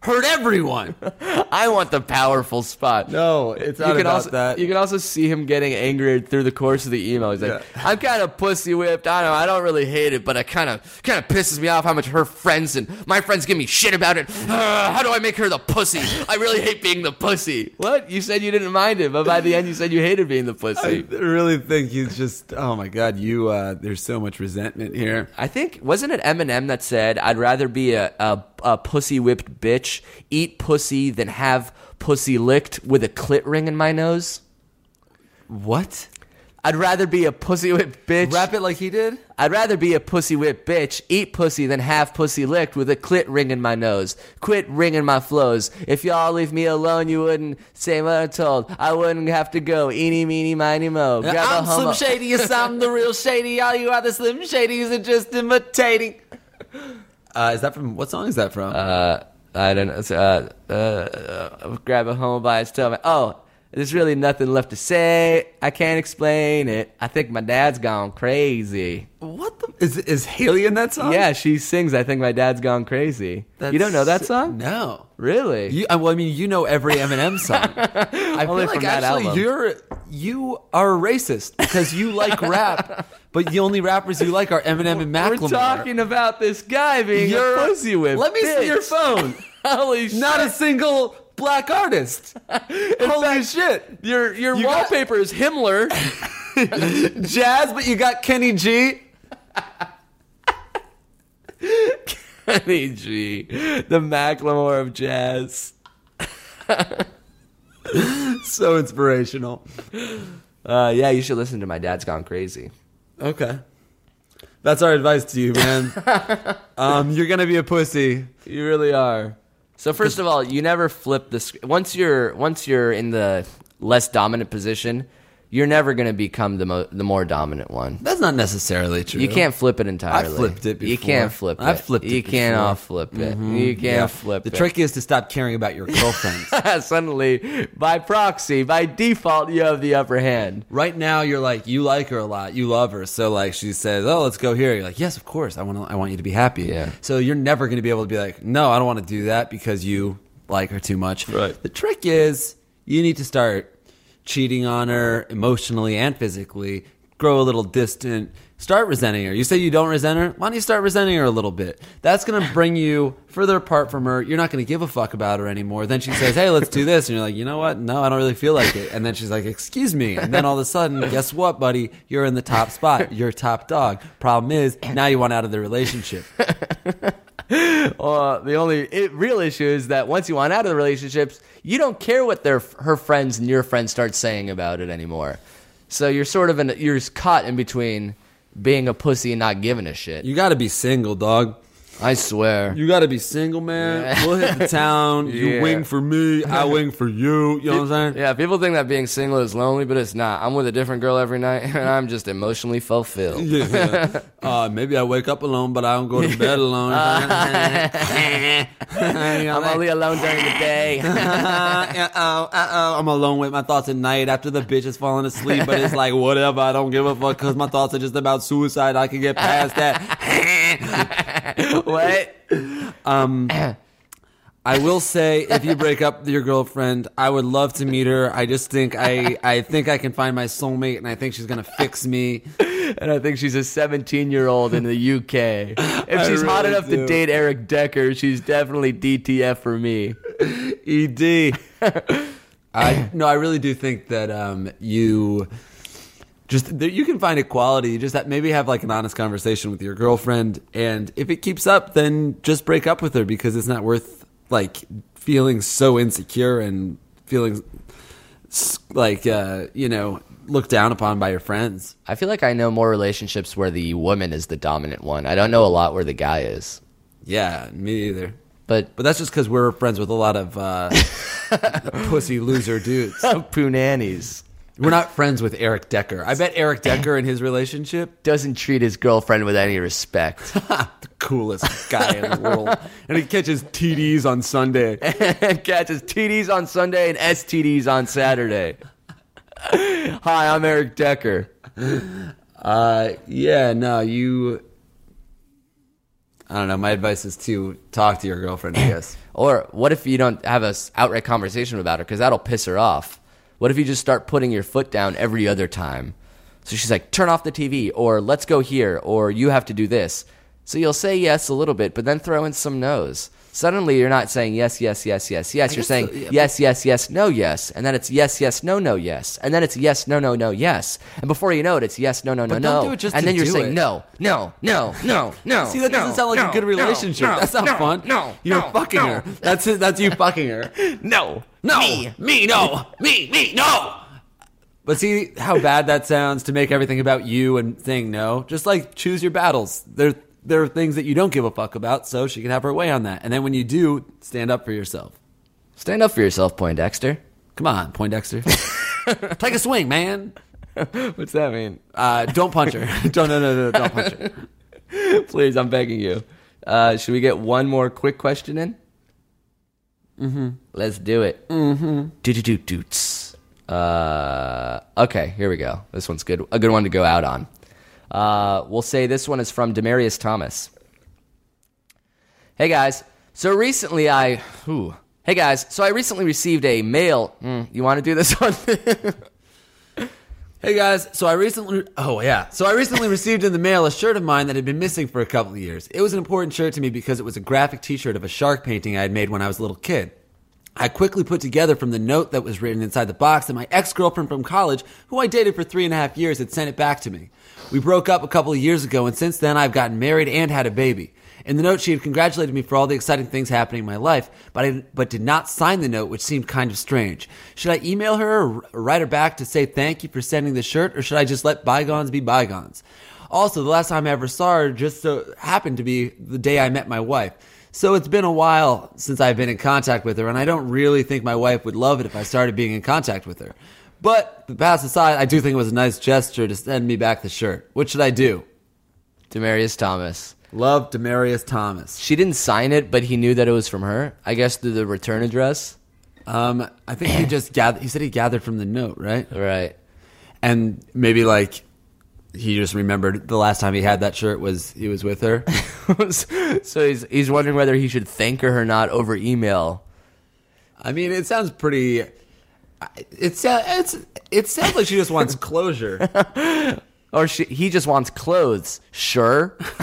hurt everyone. I want the powerful spot. No, it's not you can about also, that. You can also see him getting angry through the course of the email. He's like, Yeah. I'm kind of pussy whipped. I don't know. I don't really hate it, but it kind of kind of pisses me off how much her friends and my friends give me shit about it. Uh, how do I make her the pussy? I really hate being the pussy. What? You said you didn't mind it, but by the end you said you hated being the pussy. I really think he's just, oh my God, you, uh, there's so much resentment here. I think, wasn't it Eminem that said, I'd rather be a, a, a pussy whipped bitch, eat pussy, than have pussy licked with a clit ring in my nose? What? I'd rather be a pussy whipped bitch. Rap it like he did? I'd rather be a pussy whipped bitch, eat pussy, than have pussy licked with a clit ring in my nose. Quit ringing my flows. If y'all leave me alone, you wouldn't say what I'm told. I wouldn't have to go. Eeny, meeny, miny, mo. Grab I'm a homo- Slim Shady, yes, I'm the real Shady. All you other Slim Shadys are just imitating. Uh, is that from, what song is that from? Uh, I don't know. It's, Uh, uh, uh, grab a homo by its tail. Oh, there's really nothing left to say. I can't explain it. I think my dad's gone crazy. What the, is, is Haley in that song? Yeah, she sings, I think my dad's gone crazy. You don't know that song? No. Really? You, uh, well, I mean, you know every Eminem song. I feel Only like from that actually album. you're you are a racist because you like rap, but the only rappers you like are Eminem and Macklemore. We're talking about this guy being You're- a pussy whip. Let me bitch. see your phone. Holy shit! Not a single black artist. Holy shit! Your your You got- wallpaper is Himmler. Jazz, but you got Kenny G. Kenny G, the Macklemore of jazz. So inspirational. Uh, yeah, you should listen to My Dad's Gone Crazy. Okay. That's our advice to you, man. um, you're gonna be a pussy. You really are. So first of all, you never flip this. Once you're once you're in the less dominant position, you're never going to become the mo- the more dominant one. That's not necessarily true. You can't flip it entirely. I've flipped it You before. can't flip it. I've flipped it You before. cannot flip it. You can't Yeah. flip the it. trick is to stop caring about your girlfriends. Suddenly, by proxy, by default, you have the upper hand. Right now, you're like, you like her a lot, you love her, so like she says, "Oh, let's go here." You're like, "Yes, of course. I want to. I want you to be happy." Yeah. So you're never going to be able to be like, "No, I don't want to do that because you like her too much." Right. The trick is you need to start cheating on her emotionally and physically. Grow a little distant. Start resenting her. You say you don't resent her? Why don't you start resenting her a little bit? That's going to bring you further apart from her. You're not going to give a fuck about her anymore. Then she says, "Hey, let's do this." And you're like, "You know what? No, I don't really feel like it." And then she's like, "Excuse me." And then all of a sudden, guess what, buddy? You're in the top spot. You're top dog. Problem is, now you want out of the relationship. Uh, the only it, real issue is that once you want out of the relationships, you don't care what their her friends and your friends start saying about it anymore. So you're sort of in you're caught in between being a pussy and not giving a shit. You got to be single, dog. I swear. You got to be single, man. Yeah. We'll hit the town. You Yeah. wing for me. I wing for you. You know what I'm saying? Yeah, people think that being single is lonely, but it's not. I'm with a different girl every night, and I'm just emotionally fulfilled. Yeah. Uh, maybe I wake up alone, but I don't go to bed alone. I'm only alone during the day. uh-oh, uh-oh. I'm alone with my thoughts at night after the bitch is falling asleep, but it's like, whatever, I don't give a fuck because my thoughts are just about suicide. I can get past that. What? Um, I will say, if you break up with your girlfriend, I would love to meet her. I just think I, I think I can find my soulmate, and I think she's gonna fix me. And I think she's a seventeen-year-old in the U K. If she's hot really enough do. to date Eric Decker, she's definitely D T F for me. E D. I no, I really do think that um, you just there, you can find equality. You just have, maybe have like an honest conversation with your girlfriend, and if it keeps up, then just break up with her because it's not worth like feeling so insecure and feeling s- like uh, you know looked down upon by your friends. I feel like I know more relationships where the woman is the dominant one. I don't know a lot where the guy is. Yeah, me either. But But that's just because we're friends with a lot of uh, pussy loser dudes. Punani's We're not friends with Eric Decker. I bet Eric Decker in his relationship, doesn't treat his girlfriend with any respect. the coolest guy in the world. And he catches T Ds on Sunday. And catches T Ds on Sunday and S T Ds on Saturday. Hi, I'm Eric Decker. Uh, yeah, no, you... I don't know. My advice is to talk to your girlfriend, I guess. Or what if you don't have a s- outright conversation about her, because that'll piss her off. What if you just start putting your foot down every other time? So she's like, turn off the T V, or let's go here, or you have to do this. So you'll say yes a little bit, but then throw in some no's. Suddenly you're not saying yes, yes, yes, yes, yes. I You're guess saying so, yeah, yes, yes, yes, no, yes. And then it's yes, yes, no, no, yes. And then it's yes, no, no, no, yes. And before you know it, it's yes, no, no, no, But no. don't do it just and to then you're do saying it. no, no, no, no, no. See, that doesn't no, sound like no, a good relationship. No, That's not no, fun. No, You're no, fucking no. her. That's it. That's you fucking her. No, No. me. Me, no. me, me, no. But see how bad that sounds to make everything about you and saying no? Just like choose your battles. There, there are things that you don't give a fuck about, so she can have her way on that. And then when you do, stand up for yourself. Stand up for yourself, Poindexter. Come on, Poindexter. Take a swing, man. What's that mean? Uh, don't punch her. don't, no, no, no, don't punch her. Please, I'm begging you. Uh, should we get one more quick question in? Mm-hmm. Let's do it. Mm-hmm. Do-do-do-doots. Uh, okay, here we go. This one's good. A good one to go out on. Uh, we'll say this one is from Demarius Thomas. Hey guys, so recently I, ooh, hey guys, so I recently received a mail. Mm, you want to do this one? Hey guys, so I recently, oh yeah, so I recently received in the mail a shirt of mine that had been missing for a couple of years. It was an important shirt to me because it was a graphic t-shirt of a shark painting I had made when I was a little kid. I quickly put together from the note that was written inside the box that my ex-girlfriend from college, who I dated for three and a half years, had sent it back to me. We broke up a couple of years ago, and since then I've gotten married and had a baby. In the note, she had congratulated me for all the exciting things happening in my life, but I but did not sign the note, which seemed kind of strange. Should I email her or write her back to say thank you for sending the shirt, or should I just let bygones be bygones? Also, the last time I ever saw her just so happened to be the day I met my wife. So it's been a while since I've been in contact with her, and I don't really think my wife would love it if I started being in contact with her. But, the past aside, I do think it was a nice gesture to send me back the shirt. What should I do? Demarius Thomas. Love, Demarius Thomas. She didn't sign it, but he knew that it was from her. I guess through the return address. Um, I think he just gathered, he said he gathered from the note, right? Right. And maybe, like, he just remembered the last time he had that shirt was he was with her. So he's he's wondering whether he should thank her or not over email. I mean, it sounds pretty. It's it's it sounds like she just wants closure. Or she, he just wants clothes. Sure. You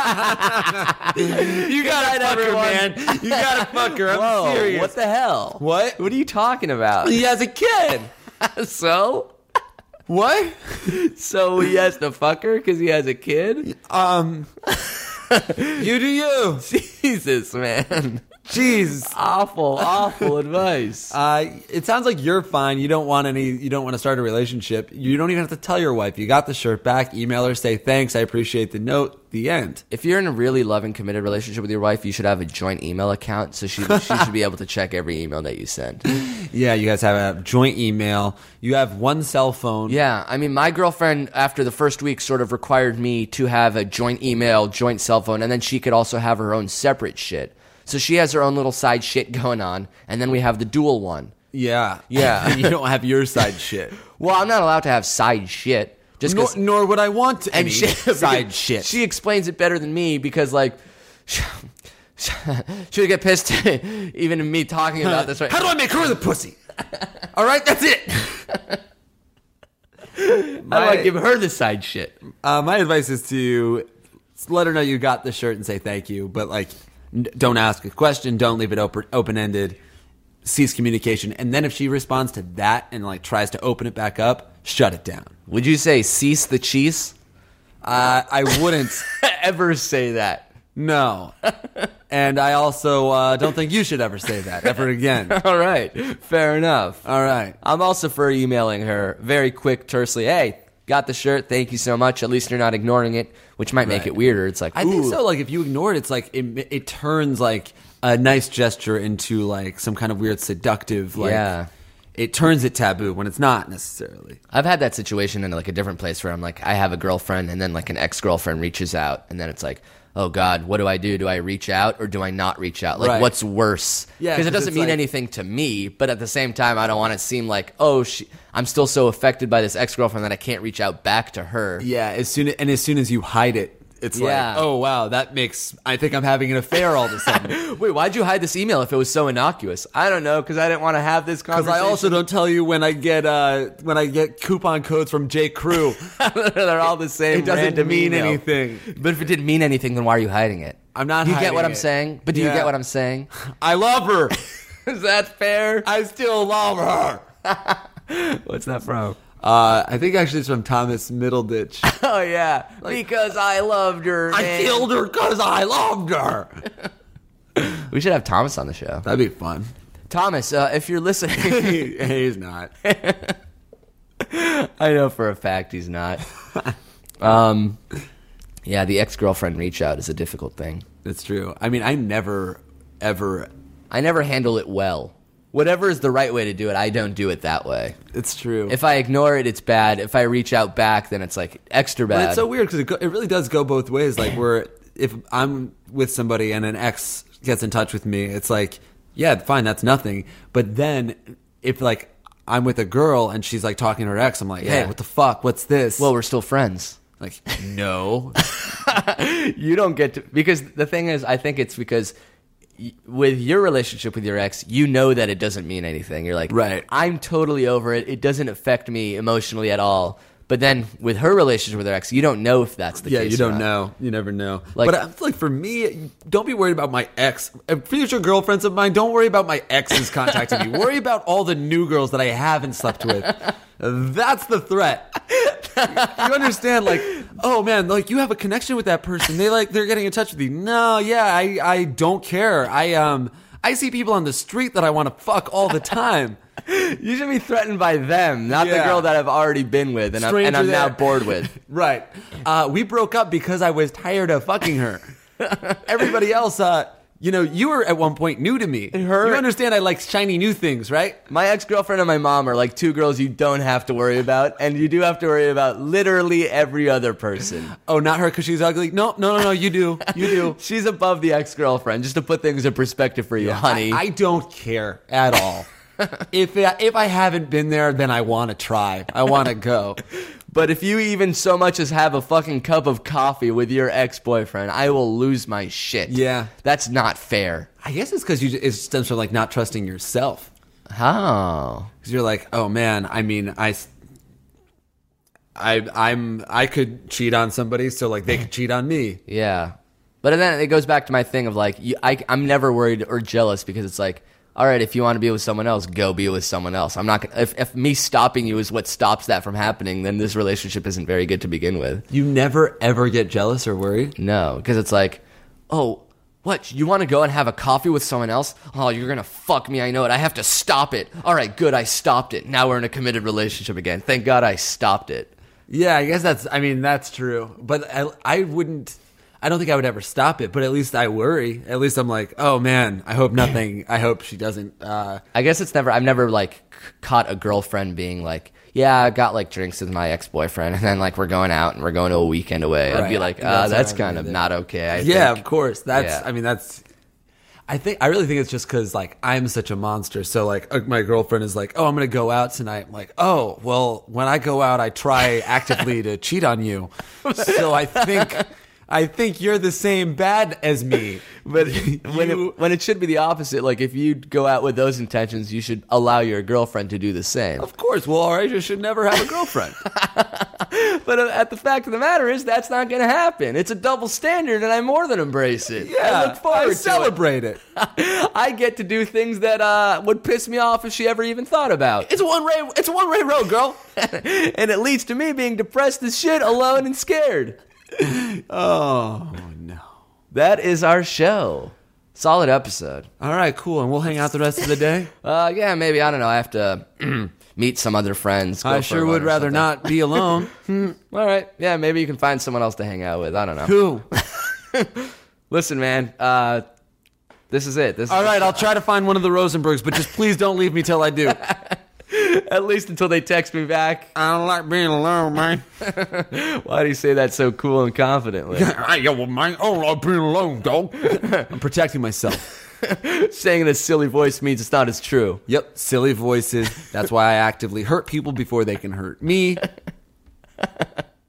gotta fuck her, man. You gotta fuck her. I'm Whoa, serious. what the hell? What? What are you talking about? He has a kid. So? What? So he has to fuck her because he has a kid? Um. You do you. Jesus, man. Jeez. Awful, awful advice. Uh, it sounds like you're fine. You don't want any. You don't want to start a relationship. You don't even have to tell your wife. You got the shirt back. Email her. Say thanks. I appreciate the note. The end. If you're in a really loving, committed relationship with your wife, you should have a joint email account, so she she should be able to check every email that you send. Yeah, you guys have a joint email. You have one cell phone. Yeah, I mean, my girlfriend, after the first week, sort of required me to have a joint email, joint cell phone, and then she could also have her own separate shit. So she has her own little side shit going on, and then we have the dual one. Yeah. Yeah. You don't have your side shit. Well, I'm not allowed to have side shit. Just Nor, 'cause- nor would I want any and she, side shit. She explains it better than me because, like, she, she would get pissed even in me talking about this. Right? How do I make her the pussy? All right, that's it. How do I give her the side shit? Uh, my advice is to let her know you got the shirt and say thank you, but like, n- don't ask a question, don't leave it open open ended. Cease communication, and then if she responds to that and like tries to open it back up, shut it down. Would you say cease the cheese? Uh, I wouldn't Ever say that? No, and I also uh, don't think you should ever say that ever again. All right, fair enough. All right. I'm also for emailing her very quick, tersely. Hey, got the shirt. Thank you so much. At least you're not ignoring it, which might make Right. it weirder. It's like, I think ooh. so. Like if you ignore it, it's like it, it turns like a nice gesture into like some kind of weird seductive. Like, Yeah. It turns it taboo when it's not necessarily. I've had that situation in like a different place where I'm like, I have a girlfriend, and then like an ex-girlfriend reaches out, and then it's like, oh God, what do I do? Do I reach out or do I not reach out? Like, Right. what's worse? Yeah, because it 'cause doesn't it's mean like- anything to me, but at the same time, I don't want it to seem like, oh, she, I'm still so affected by this ex-girlfriend that I can't reach out back to her. Yeah. As soon and as soon as you hide it, it's Yeah. like, oh wow, that makes I think I'm having an affair all of a sudden. Wait, why'd you hide this email if it was so innocuous? I don't know, because I didn't want to have this Because conversation. I also don't tell you when I get uh, when I get coupon codes from J. Crew. They're all the same. It doesn't random mean email. anything. But if it didn't mean anything, then why are you hiding it? I'm not Do you get hiding what I'm it. saying? But do you Yeah. get what I'm saying? I love her. Is that fair? I still love her. What's that from? Uh, I think actually it's from Thomas Middleditch. Oh, yeah. Because I loved her. I man. killed her because I loved her. We should have Thomas on the show. That'd be fun. Thomas, uh, if you're listening. He's not. I know for a fact he's not. Um, yeah, the ex-girlfriend reach out is a difficult thing. It's true. I mean, I never, ever. I never handle it well. Whatever is the right way to do it, I don't do it that way. It's true. If I ignore it, it's bad. If I reach out back, then it's like extra bad. But it's so weird because it, go- it really does go both ways. Like, where if I'm with somebody and an ex gets in touch with me, it's like, yeah, fine, that's nothing. But then if like I'm with a girl and she's like talking to her ex, I'm like, hey, Yeah. what the fuck? What's this? Well, we're still friends. like, no. You don't get to, because the thing is, I think it's because y- with your relationship with your ex, you know that it doesn't mean anything. You're like, Right. I'm totally over it. It doesn't affect me emotionally at all. But then with her relationship with her ex, you don't know if that's the Yeah, case. you or don't not. know. You never know. Like- but I feel like for me, don't be worried about my ex. Uh, Future girlfriends of mine, don't worry about my exes contacting me. Worry about all the new girls that I haven't slept with. That's the threat. You understand? Like, oh man, like you have a connection with that person. They like they're getting in touch with you. No, yeah, I I don't care. I um I see people on the street that I want to fuck all the time. You should be threatened by them, not the Yeah. girl that I've already been with and I'm, and Stranger I'm now there. bored with. Right. Uh, we broke up because I was tired of fucking her. Everybody else, uh, you know, you were at one point new to me. Her- You understand I like shiny new things, right? My ex-girlfriend and my mom are like two girls you don't have to worry about, and you do have to worry about literally every other person. Oh, not her because she's ugly? No, no, no, no, you do. You do. She's above the ex-girlfriend, just to put things in perspective for you, honey. I, I don't care at all. if, I, if I haven't been there, then I want to try. I want to go. But if you even so much as have a fucking cup of coffee with your ex-boyfriend, I will lose my shit. Yeah. That's not fair. I guess it's because you. It stems from like not trusting yourself. How? Because you're like, oh man, I mean, I, I, I'm, I could cheat on somebody, so like they could cheat on me. Yeah. But then it goes back to my thing of like, you, I, I'm never worried or jealous because it's like, all right, if you want to be with someone else, go be with someone else. I'm not gonna, if, if me stopping you is what stops that from happening, then this relationship isn't very good to begin with. You never ever get jealous or worried. No, because it's like, oh, what? You want to go and have a coffee with someone else? Oh, you're going to fuck me. I know it. I have to stop it. All right, good. I stopped it. Now we're in a committed relationship again. Thank God I stopped it. Yeah, I guess that's. I mean, that's true. But I, I wouldn't. I don't think I would ever stop it. But at least I worry. At least I'm like, oh man, I hope nothing. I hope she doesn't. Uh, I guess it's never, I've never like c- caught a girlfriend being like, yeah, I got like drinks with my ex-boyfriend and then like we're going out and we're going to a weekend away. I'd be Right. like, ah, That's that's, what I kind of mean. not okay. I yeah, think. of course. That's. Yeah. I mean, that's. I think I really think it's just because like I'm such a monster. So like uh, my girlfriend is like, oh, I'm gonna go out tonight. I'm like, oh, well, when I go out, I try actively to cheat on you. So I think. I think you're the same bad as me. But when You- it, when it should be the opposite, like if you go out with those intentions, you should allow your girlfriend to do the same. Of course. Well, Aisha should never have a girlfriend. But uh, at the fact of the matter is, that's not going to happen. It's a double standard, and I more than embrace it. I look forward I to celebrate it. it. I get to do things that uh, would piss me off if she ever even thought about. It's a one way. It's a one way road, girl. And it leads to me being depressed as shit, alone and scared. Oh no. That is our show. Solid episode. All right, cool. And we'll hang out the rest of the day. Uh, yeah, maybe, I don't know. I have to meet some other friends. go I for a sure run would or rather something. not be alone. All right. Yeah, maybe you can find someone else to hang out with. I don't know. Who? Listen, man. Uh, this is it. This All is right, I'll try to find one of the Rosenbergs, but just please don't leave me till I do. at least until they text me back. I don't like being alone, man. Why do you say that so cool and confidently? I don't like being alone, dog. I'm protecting myself. Saying this silly voice means it's not as true. Yep, silly voices. That's why I actively hurt people before they can hurt me.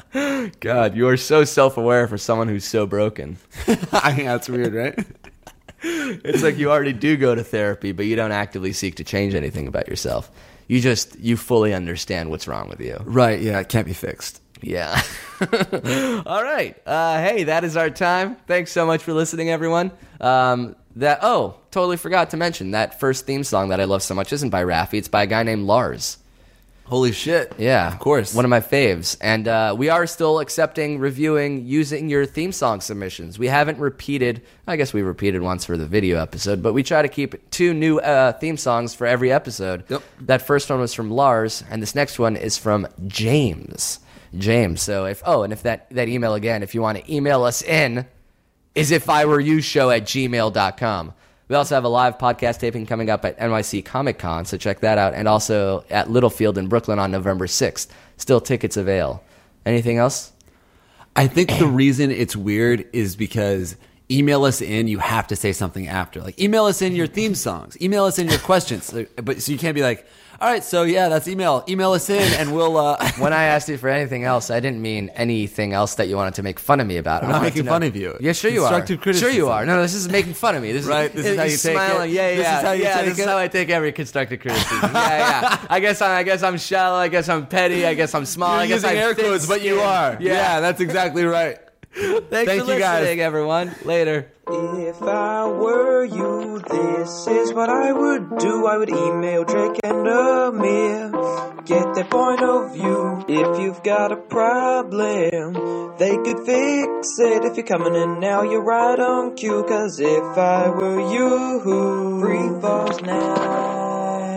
God, you are so self-aware for someone who's so broken. I think that's weird, right? It's like you already do go to therapy, but you don't actively seek to change anything about yourself. You just, you fully understand what's wrong with you. Right, yeah, it can't be fixed. Yeah. All right. Uh, hey, that is our time. Thanks so much for listening, everyone. Um, that oh, totally forgot to mention that first theme song that I love so much isn't by Raffi. It's by a guy named Lars. Holy shit. Yeah. Of course. One of my faves. And uh, we are still accepting, reviewing, using your theme song submissions. We haven't repeated, I guess we repeated once for the video episode, but we try to keep two new uh, theme songs for every episode. Yep. That first one was from Lars, and this next one is from James. James. So if, oh, and if that, that email again, if you want to email us in, is if I were you show at gmail dot com. We also have a live podcast taping coming up at N Y C Comic Con, so check that out. And also at Littlefield in Brooklyn on November sixth. Still tickets avail. Anything else? I think the reason it's weird is because email us in, you have to say something after. Like, email us in your theme songs. Email us in your questions. But so you can't be like, all right, so yeah, that's email. Email us in, and we'll... Uh... When I asked you for anything else, I didn't mean anything else that you wanted to make fun of me about. I'm I not wanted making to know- fun of you. Yeah, sure you are. Constructive criticism. Sure you are. No, no, this is making fun of me. This Right, is, this is how you take smiling. it. Yeah, yeah, This is how you yeah. take This it. is how I take every constructive criticism. yeah, yeah. I guess I'm, I guess I'm shallow. I guess I'm petty. I guess I'm small. You're I guess using I'm air quotes, but you are. Yeah, Yeah, that's exactly right. Thanks Thank for you, listening, guys. everyone. Later. If I were you, this is what I would do. I would email Drake and Amir, get their point of view. If you've got a problem, they could fix it. If you're coming in now, you're right on cue. Cause if I were you, free falls now.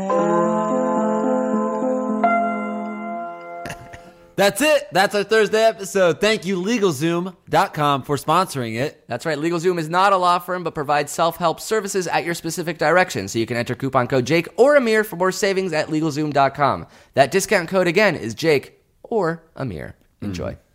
That's it. That's our Thursday episode. Thank you, LegalZoom dot com, for sponsoring it. That's right. LegalZoom is not a law firm, but provides self-help services at your specific direction. So you can enter coupon code Jake or Amir for more savings at LegalZoom dot com. That discount code again is Jake or Amir. Enjoy. Mm.